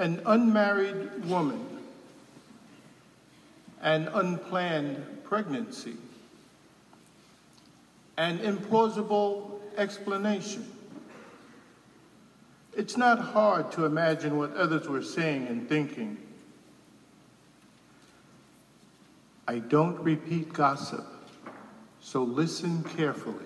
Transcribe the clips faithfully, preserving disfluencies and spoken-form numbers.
an unmarried woman, an unplanned pregnancy, an implausible explanation. It's not hard to imagine what others were saying and thinking. I don't repeat gossip, so listen carefully.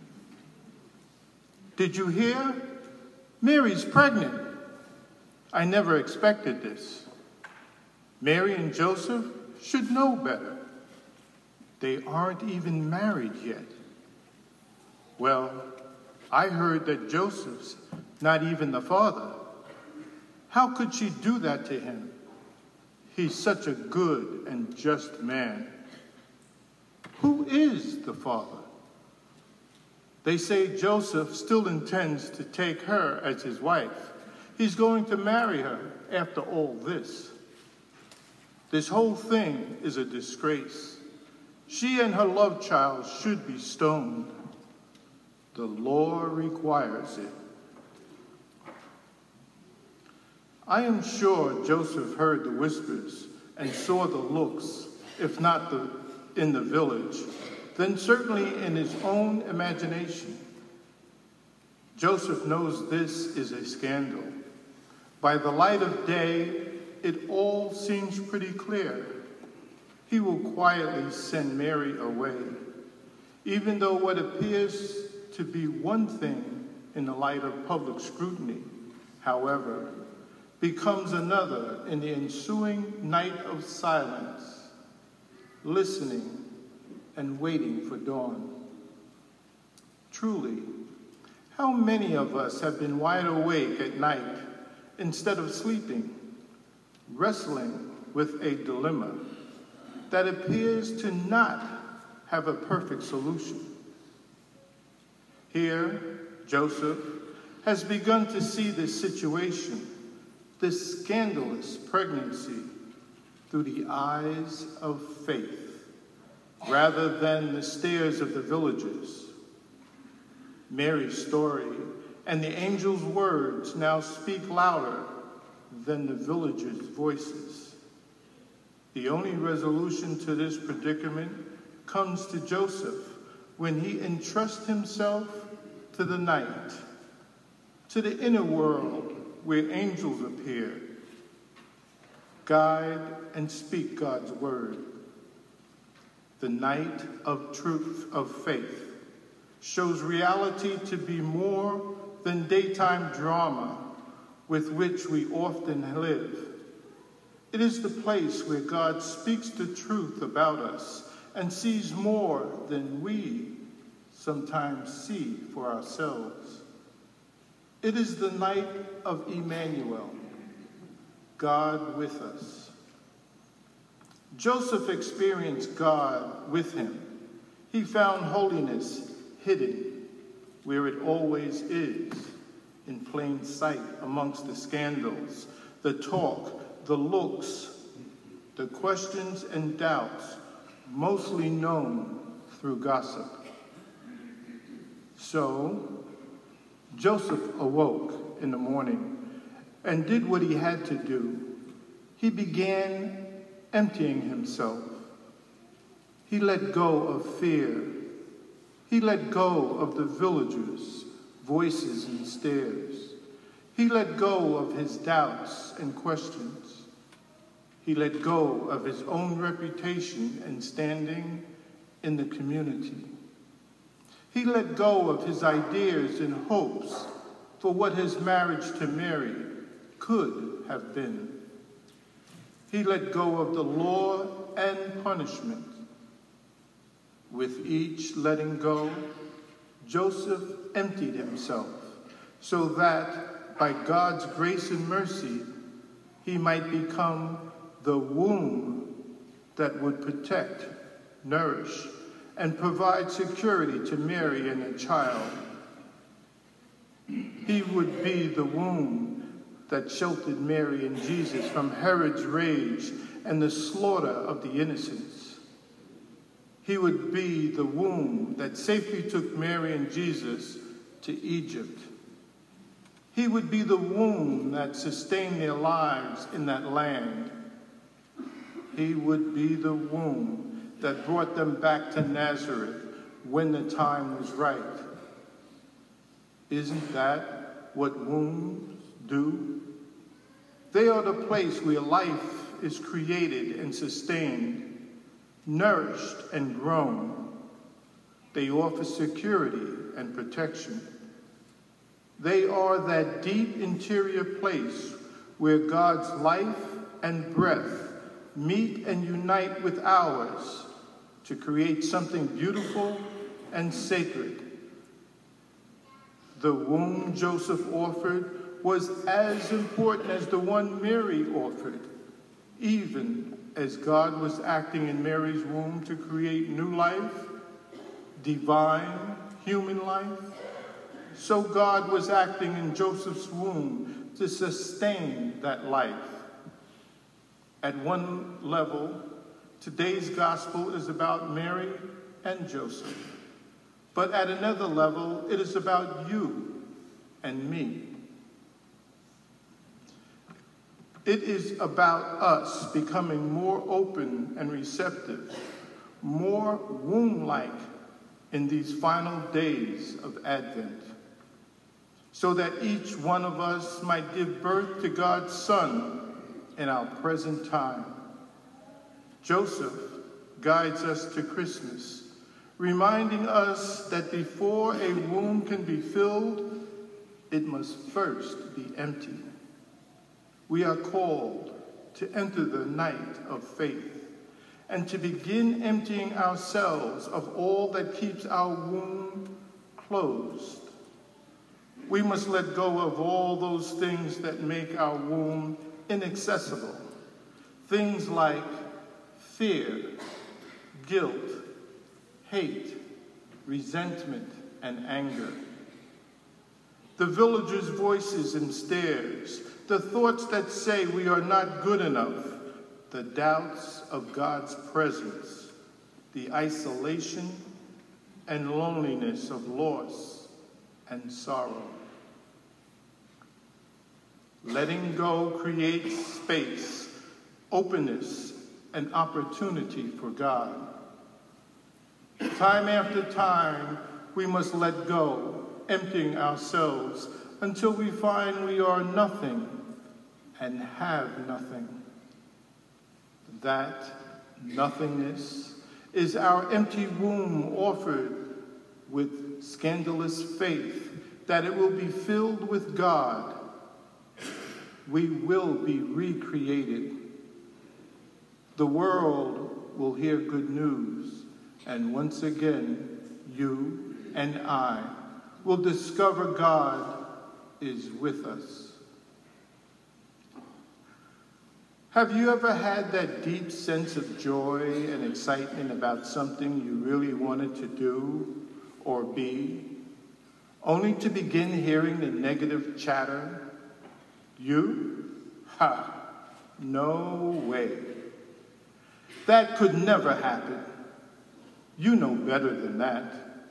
Did you hear? Mary's pregnant. I never expected this. Mary and Joseph should know better. They aren't even married yet. Well, I heard that Joseph's not even the father. How could she do that to him? He's such a good and just man. Who is the father? They say Joseph still intends to take her as his wife. He's going to marry her after all this. This whole thing is a disgrace. She and her love child should be stoned. The law requires it. I am sure Joseph heard the whispers and saw the looks, if not the, in the village, then certainly in his own imagination. Joseph knows this is a scandal. By the light of day, it all seems pretty clear. He will quietly send Mary away, even though what appears to be one thing in the light of public scrutiny, however, becomes another in the ensuing night of silence, listening and waiting for dawn. Truly, how many of us have been wide awake at night instead of sleeping, wrestling with a dilemma that appears to not have a perfect solution? Here, Joseph has begun to see this situation, this scandalous pregnancy, through the eyes of faith, rather than the stares of the villagers. Mary's story and the angel's words now speak louder than the villagers' voices. The only resolution to this predicament comes to Joseph when he entrusts himself to the night, to the inner world where angels appear, guide and speak God's word. The night of truth, of faith, shows reality to be more than daytime drama with which we often live. It is the place where God speaks the truth about us and sees more than we sometimes see for ourselves. It is the night of Emmanuel, God with us. Joseph experienced God with him. He found holiness hidden where it always is, in plain sight amongst the scandals, the talk, the looks, the questions and doubts, mostly known through gossip. So, Joseph awoke in the morning and did what he had to do. He began emptying himself. He let go of fear. He let go of the villagers' voices and stares. He let go of his doubts and questions. He let go of his own reputation and standing in the community. He let go of his ideas and hopes for what his marriage to Mary could have been. He let go of the law and punishment. With each letting go, Joseph emptied himself so that by God's grace and mercy, he might become the womb that would protect, nourish, and provide security to Mary and the child. He would be the womb that sheltered Mary and Jesus from Herod's rage and the slaughter of the innocents. He would be the womb that safely took Mary and Jesus to Egypt. He would be the womb that sustained their lives in that land. He would be the womb that brought them back to Nazareth when the time was right. Isn't that what wombs do? They are the place where life is created and sustained, nourished and grown. They offer security and protection. They are that deep interior place where God's life and breath meet and unite with ours to create something beautiful and sacred. The womb Joseph offered was as important as the one Mary offered, even as God was acting in Mary's womb to create new life, divine human life. So God was acting in Joseph's womb to sustain that life. At one level, today's gospel is about Mary and Joseph. But at another level, it is about you and me. It is about us becoming more open and receptive, more womb-like in these final days of Advent, so that each one of us might give birth to God's Son in our present time. Joseph guides us to Christmas, reminding us that before a womb can be filled, it must first be empty. We are called to enter the night of faith and to begin emptying ourselves of all that keeps our womb closed. We must let go of all those things that make our womb inaccessible. Things like fear, guilt, hate, resentment, and anger. The villagers' voices and stares, the thoughts that say we are not good enough, the doubts of God's presence, the isolation and loneliness of loss and sorrow. Letting go creates space, openness, and opportunity for God. Time after time, we must let go, emptying ourselves until we find we are nothing and have nothing. That nothingness is our empty womb offered with scandalous faith that it will be filled with God. We will be recreated. The world will hear good news, and once again, you and I will discover God is with us. Have you ever had that deep sense of joy and excitement about something you really wanted to do or be, only to begin hearing the negative chatter? You? Ha! No way. That could never happen. You know better than that.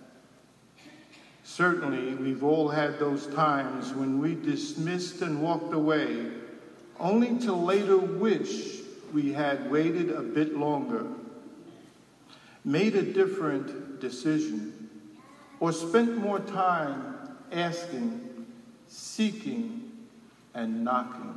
Certainly, we've all had those times when we dismissed and walked away, only to later wish we had waited a bit longer, made a different decision, or spent more time asking, seeking, and knocking.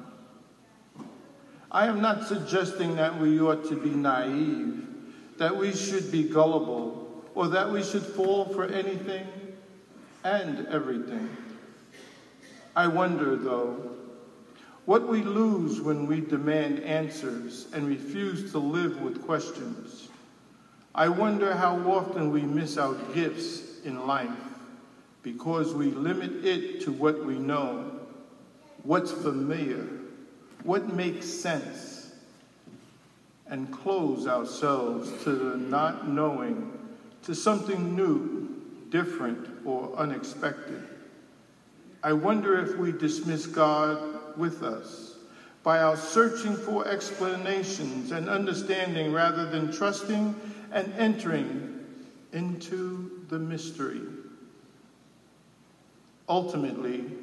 I am not suggesting that we ought to be naive, that we should be gullible, or that we should fall for anything and everything. I wonder, though, what we lose when we demand answers and refuse to live with questions. I wonder how often we miss out gifts in life because we limit it to what we know, what's familiar, what makes sense, and close ourselves to the not knowing, to something new, different, or unexpected. I wonder if we dismiss God with us by our searching for explanations and understanding rather than trusting and entering into the mystery. Ultimately,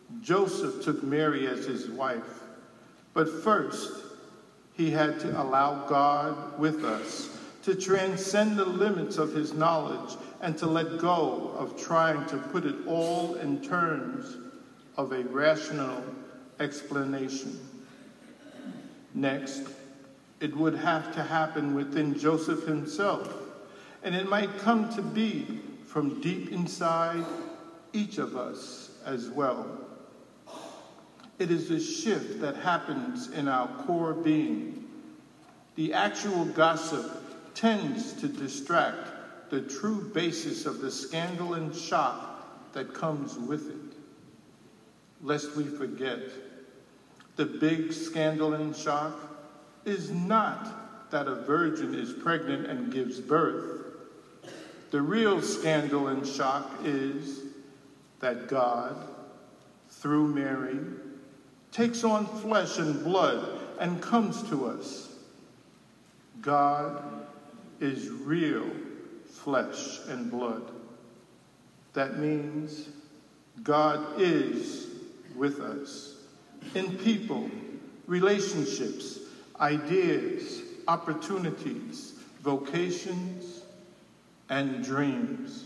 Joseph took Mary as his wife, but first he had to allow God with us to transcend the limits of his knowledge and to let go of trying to put it all in terms of a rational explanation. Next, it would have to happen within Joseph himself, and it might come to be from deep inside each of us as well. It is a shift that happens in our core being. The actual gossip tends to distract the true basis of the scandal and shock that comes with it. Lest we forget, the big scandal and shock is not that a virgin is pregnant and gives birth. The real scandal and shock is that God, through Mary, takes on flesh and blood and comes to us. God is real flesh and blood. That means God is with us in people, relationships, ideas, opportunities, vocations, and dreams.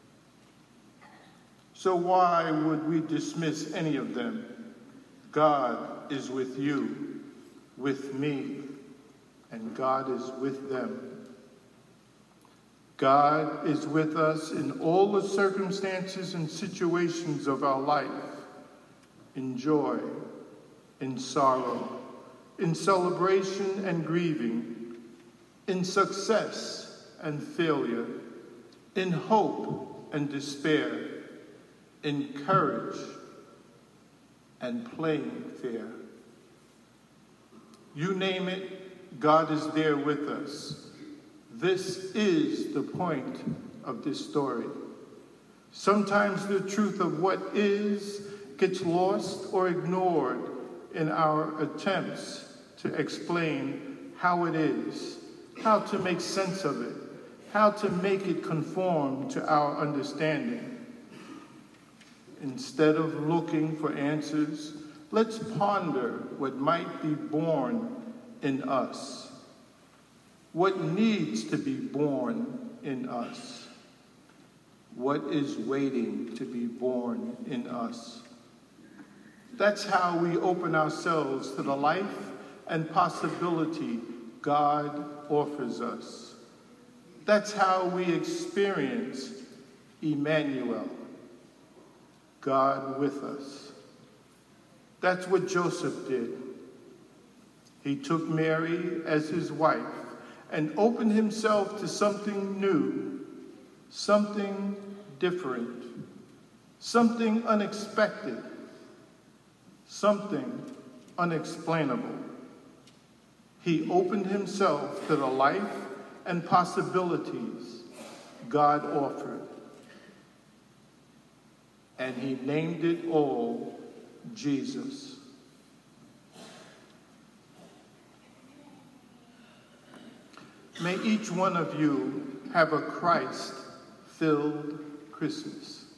So why would we dismiss any of them? God is with you, with me, and God is with them. God is with us in all the circumstances and situations of our life, in joy, in sorrow, in celebration and grieving, in success and failure, in hope and despair, in courage and playing fair. You name it, God is there with us. This is the point of this story. Sometimes the truth of what is gets lost or ignored in our attempts to explain how it is, how to make sense of it, how to make it conform to our understanding. Instead of looking for answers, let's ponder what might be born in us. What needs to be born in us? What is waiting to be born in us? That's how we open ourselves to the life and possibility God offers us. That's how we experience Emmanuel, God with us. That's what Joseph did. He took Mary as his wife and opened himself to something new, something different, something unexpected, something unexplainable. He opened himself to the life and possibilities God offered. And he named it all Jesus. May each one of you have a Christ-filled Christmas.